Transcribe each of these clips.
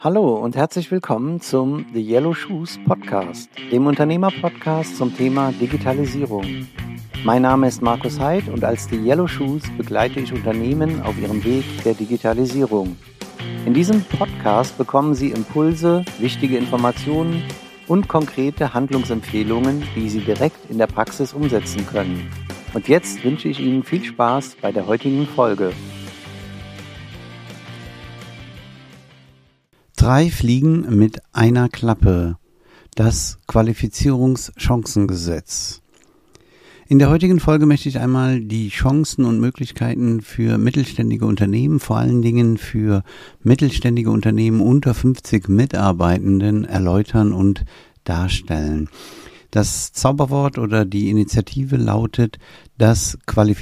Hallo und herzlich willkommen zum The Yellow Shoes Podcast, dem Unternehmer-Podcast zum Thema Digitalisierung. Mein Name ist Markus Heid und als The Yellow Shoes begleite ich Unternehmen auf ihrem Weg der Digitalisierung. In diesem Podcast bekommen Sie Impulse, wichtige Informationen und konkrete Handlungsempfehlungen, die Sie direkt in der Praxis umsetzen können. Und jetzt wünsche ich Ihnen viel Spaß bei der heutigen Folge. 3 Fliegen mit einer Klappe. Das Qualifizierungschancengesetz. In der heutigen Folge möchte ich einmal die Chancen und Möglichkeiten für mittelständige Unternehmen, vor allen Dingen für mittelständige Unternehmen unter 50 Mitarbeitenden erläutern und darstellen. Das Zauberwort oder die Initiative lautet das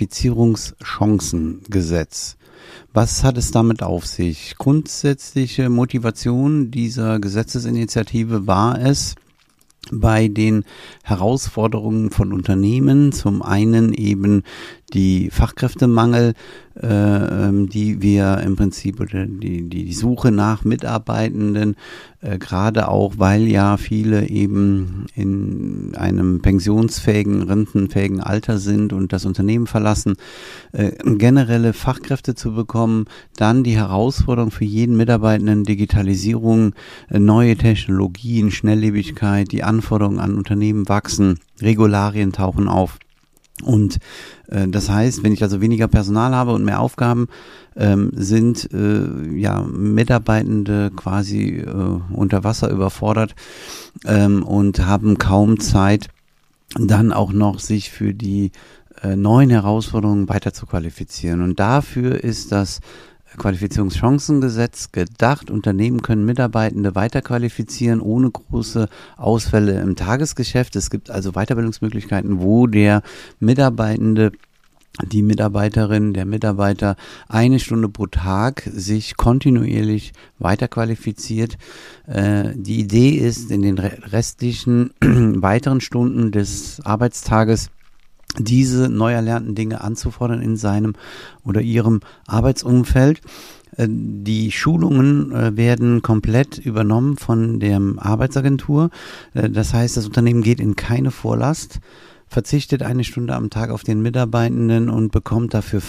Qualifizierungschancengesetz. Was hat es damit auf sich? Grundsätzliche Motivation dieser Gesetzesinitiative war es, bei den Herausforderungen von Unternehmen, zum einen eben die Fachkräftemangel, die wir im Prinzip oder die Suche nach Mitarbeitenden, gerade auch, weil ja viele eben in einem pensionsfähigen, rentenfähigen Alter sind und das Unternehmen verlassen, generelle Fachkräfte zu bekommen, dann die Herausforderung für jeden Mitarbeitenden, Digitalisierung, neue Technologien, Schnelllebigkeit, die Anforderungen an Unternehmen wachsen, Regularien tauchen auf. Und das heißt, wenn ich also weniger Personal habe und mehr Aufgaben, sind Mitarbeitende quasi unter Wasser überfordert und haben kaum Zeit, dann auch noch sich für die neuen Herausforderungen weiter zu qualifizieren. Und dafür ist das Qualifizierungschancengesetz gedacht. Unternehmen können Mitarbeitende weiterqualifizieren ohne große Ausfälle im Tagesgeschäft. Es gibt also Weiterbildungsmöglichkeiten, wo der Mitarbeitende, die Mitarbeiterin, der Mitarbeiter 1 Stunde pro Tag sich kontinuierlich weiterqualifiziert. Die Idee ist, in den restlichen weiteren Stunden des Arbeitstages diese neu erlernten Dinge anzufordern in seinem oder ihrem Arbeitsumfeld. Die Schulungen werden komplett übernommen von der Arbeitsagentur. Das heißt, das Unternehmen geht in keine Vorlast, verzichtet 1 Stunde am Tag auf den Mitarbeitenden und bekommt dafür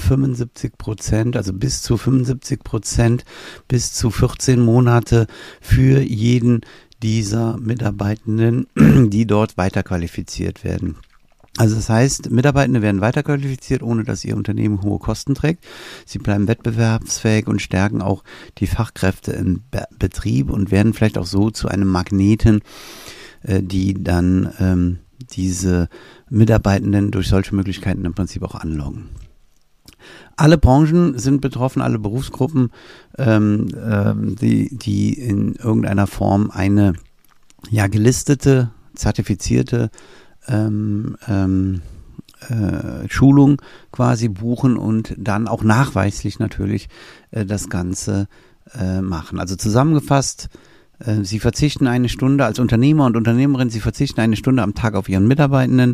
75%, also bis zu 75%, bis zu 14 Monate für jeden dieser Mitarbeitenden, die dort weiterqualifiziert werden. Also das heißt, Mitarbeitende werden weiterqualifiziert, ohne dass ihr Unternehmen hohe Kosten trägt. Sie bleiben wettbewerbsfähig und stärken auch die Fachkräfte im Betrieb und werden vielleicht auch so zu einem Magneten, die dann diese Mitarbeitenden durch solche Möglichkeiten im Prinzip auch anlocken. Alle Branchen sind betroffen, alle Berufsgruppen, die in irgendeiner Form eine gelistete, zertifizierte Schulung quasi buchen und dann auch nachweislich natürlich das Ganze machen. Also zusammengefasst, Sie verzichten 1 Stunde als Unternehmer und Unternehmerin, Sie verzichten 1 Stunde am Tag auf Ihren Mitarbeitenden.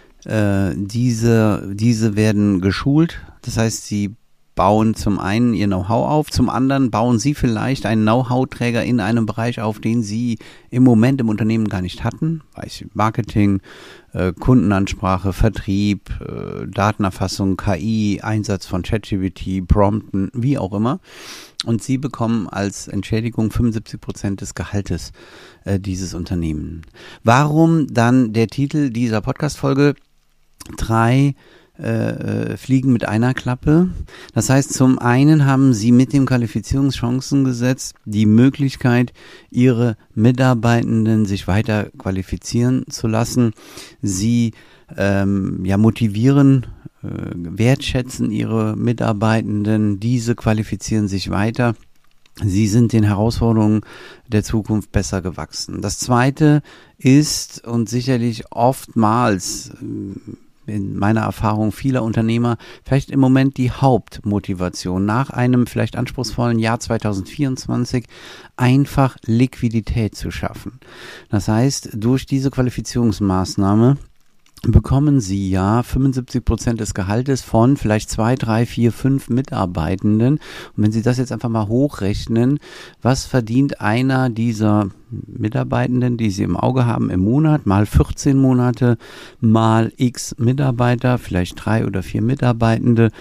Diese werden geschult, das heißt, Sie bauen zum einen ihr Know-how auf, zum anderen bauen Sie vielleicht einen Know-how-Träger in einem Bereich auf, den Sie im Moment im Unternehmen gar nicht hatten. Marketing, Kundenansprache, Vertrieb, Datenerfassung, KI, Einsatz von ChatGPT, Prompten, wie auch immer. Und Sie bekommen als Entschädigung 75% des Gehaltes dieses Unternehmens. Warum dann der Titel dieser Podcast-Folge? 3 Fliegen mit einer Klappe. Das heißt, zum einen haben Sie mit dem Qualifizierungschancengesetz die Möglichkeit, Ihre Mitarbeitenden sich weiter qualifizieren zu lassen. Sie motivieren, wertschätzen Ihre Mitarbeitenden, diese qualifizieren sich weiter. Sie sind den Herausforderungen der Zukunft besser gewachsen. Das Zweite ist und sicherlich oftmals in meiner Erfahrung vieler Unternehmer vielleicht im Moment die Hauptmotivation nach einem vielleicht anspruchsvollen Jahr 2024 einfach Liquidität zu schaffen. Das heißt, durch diese Qualifizierungsmaßnahme bekommen Sie ja 75% des Gehaltes von vielleicht 2, 3, 4, 5 Mitarbeitenden. Und wenn Sie das jetzt einfach mal hochrechnen, was verdient einer dieser Mitarbeitenden, die Sie im Auge haben, im Monat, mal 14 Monate, mal x Mitarbeiter, vielleicht 3 oder 4 Mitarbeitende,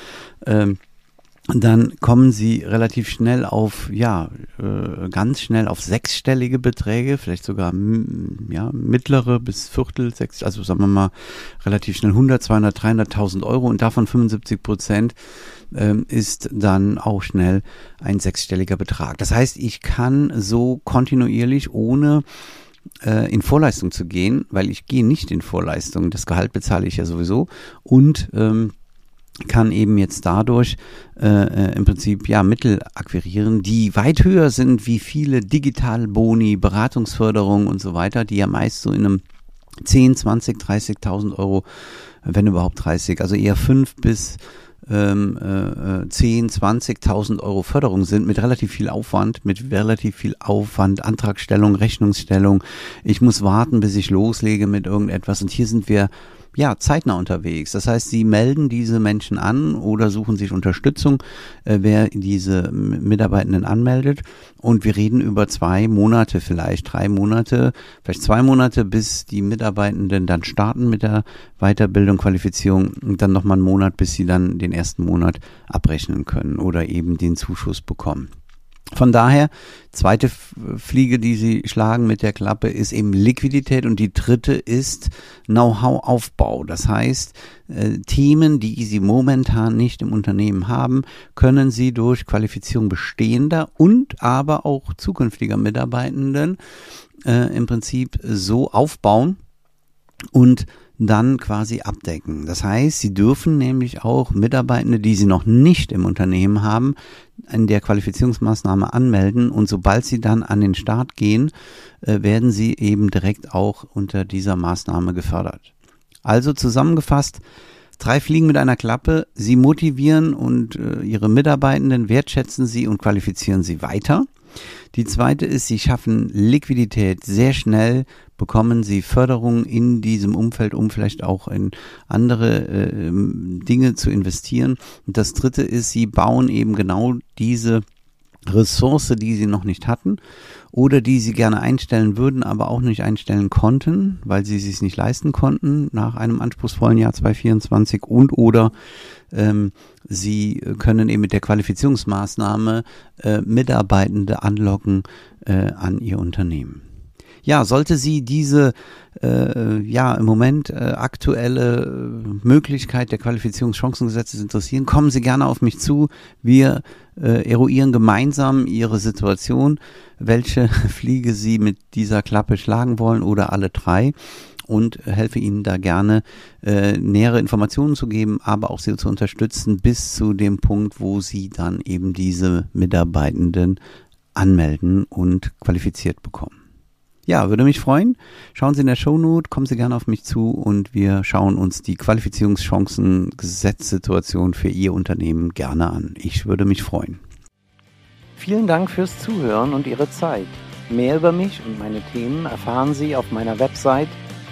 dann kommen Sie relativ schnell auf, ganz schnell auf sechsstellige Beträge, vielleicht sogar mittlere bis Viertel, also sagen wir mal relativ schnell 100, 200, 300.000 Euro und davon 75% ist dann auch schnell ein sechsstelliger Betrag. Das heißt, ich kann so kontinuierlich ohne in Vorleistung zu gehen, weil ich gehe nicht in Vorleistung, das Gehalt bezahle ich ja sowieso und kann eben jetzt dadurch im Prinzip Mittel akquirieren, die weit höher sind wie viele Digitalboni, Beratungsförderung und so weiter, die ja meist so in einem 10, 20, 30.000 Euro, wenn überhaupt 30, also eher 5 bis 10, 20.000 Euro Förderung sind mit relativ viel Aufwand, Antragstellung, Rechnungsstellung. Ich muss warten, bis ich loslege mit irgendetwas und hier sind wir zeitnah unterwegs. Das heißt, Sie melden diese Menschen an oder suchen sich Unterstützung, wer diese Mitarbeitenden anmeldet. Und wir reden über 2 Monate, vielleicht 3 Monate, vielleicht 2 Monate, bis die Mitarbeitenden dann starten mit der Weiterbildung, Qualifizierung und dann nochmal einen Monat, bis sie dann den ersten Monat abrechnen können oder eben den Zuschuss bekommen. Von daher, zweite Fliege, die Sie schlagen mit der Klappe, ist eben Liquidität und die dritte ist Know-how-Aufbau. Das heißt, Themen, die Sie momentan nicht im Unternehmen haben, können Sie durch Qualifizierung bestehender und aber auch zukünftiger Mitarbeitenden im Prinzip so aufbauen und dann quasi abdecken. Das heißt, Sie dürfen nämlich auch Mitarbeitende, die Sie noch nicht im Unternehmen haben, in der Qualifizierungsmaßnahme anmelden und sobald Sie dann an den Start gehen, werden Sie eben direkt auch unter dieser Maßnahme gefördert. Also zusammengefasst, 3 Fliegen mit einer Klappe. Sie motivieren und Ihre Mitarbeitenden wertschätzen Sie und qualifizieren Sie weiter. Die zweite ist, Sie schaffen Liquidität sehr schnell, bekommen Sie Förderung in diesem Umfeld, um vielleicht auch in andere Dinge zu investieren. Und das dritte ist, Sie bauen eben genau diese Ressource, die Sie noch nicht hatten oder die Sie gerne einstellen würden, aber auch nicht einstellen konnten, weil Sie es sich nicht leisten konnten nach einem anspruchsvollen Jahr 2024 oder Sie können eben mit der Qualifizierungsmaßnahme Mitarbeitende anlocken an Ihr Unternehmen. Ja, sollte Sie diese im Moment aktuelle Möglichkeit der Qualifizierungschancengesetzes interessieren, kommen Sie gerne auf mich zu. Wir eruieren gemeinsam Ihre Situation, welche Fliege Sie mit dieser Klappe schlagen wollen oder alle 3 und helfe Ihnen da gerne nähere Informationen zu geben, aber auch Sie zu unterstützen bis zu dem Punkt, wo Sie dann eben diese Mitarbeitenden anmelden und qualifiziert bekommen. Ja, würde mich freuen. Schauen Sie in der Shownote, kommen Sie gerne auf mich zu und wir schauen uns die Qualifizierungschancen-Gesetzssituation für Ihr Unternehmen gerne an. Ich würde mich freuen. Vielen Dank fürs Zuhören und Ihre Zeit. Mehr über mich und meine Themen erfahren Sie auf meiner Website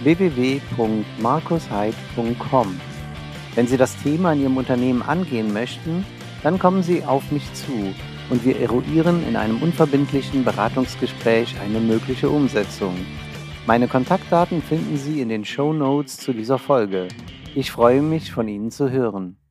www.markusheid.com. Wenn Sie das Thema in Ihrem Unternehmen angehen möchten, dann kommen Sie auf mich zu und wir eruieren in einem unverbindlichen Beratungsgespräch eine mögliche Umsetzung. Meine Kontaktdaten finden Sie in den Shownotes zu dieser Folge. Ich freue mich, von Ihnen zu hören.